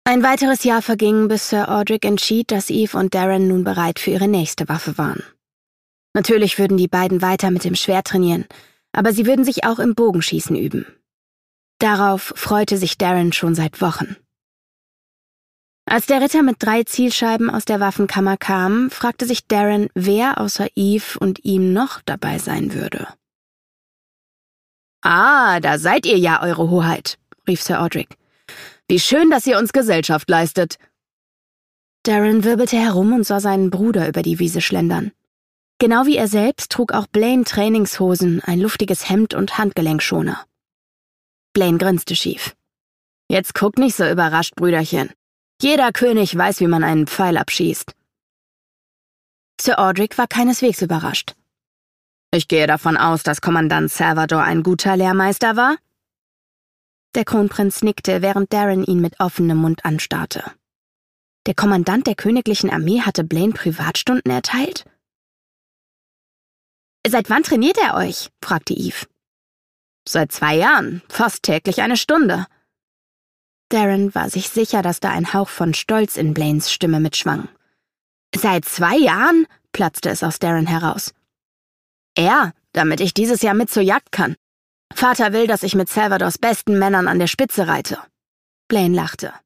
Ein weiteres Jahr verging, bis Sir Ordric entschied, dass Eve und Darren nun bereit für ihre nächste Waffe waren. Natürlich würden die beiden weiter mit dem Schwert trainieren, aber sie würden sich auch im Bogenschießen üben. Darauf freute sich Darren schon seit Wochen. Als der Ritter mit 3 Zielscheiben aus der Waffenkammer kam, fragte sich Darren, wer außer Eve und ihm noch dabei sein würde. »Ah, da seid ihr ja, Eure Hoheit«, rief Sir Ordric. »Wie schön, dass ihr uns Gesellschaft leistet.« Darren wirbelte herum und sah seinen Bruder über die Wiese schlendern. Genau wie er selbst trug auch Blaine Trainingshosen, ein luftiges Hemd und Handgelenkschoner. Blaine grinste schief. »Jetzt guck nicht so überrascht, Brüderchen. Jeder König weiß, wie man einen Pfeil abschießt.« Sir Ordric war keineswegs überrascht. »Ich gehe davon aus, dass Kommandant Salvador ein guter Lehrmeister war?« Der Kronprinz nickte, während Darren ihn mit offenem Mund anstarrte. Der Kommandant der königlichen Armee hatte Blaine Privatstunden erteilt? »Seit wann trainiert er euch?« fragte Eve. »Seit 2 Jahren, fast täglich 1 Stunde.« Darren war sich sicher, dass da ein Hauch von Stolz in Blaines Stimme mitschwang. »Seit 2 Jahren?« platzte es aus Darren heraus. »Ja, damit ich dieses Jahr mit zur Jagd kann. Vater will, dass ich mit Salvadors besten Männern an der Spitze reite.« Blaine lachte.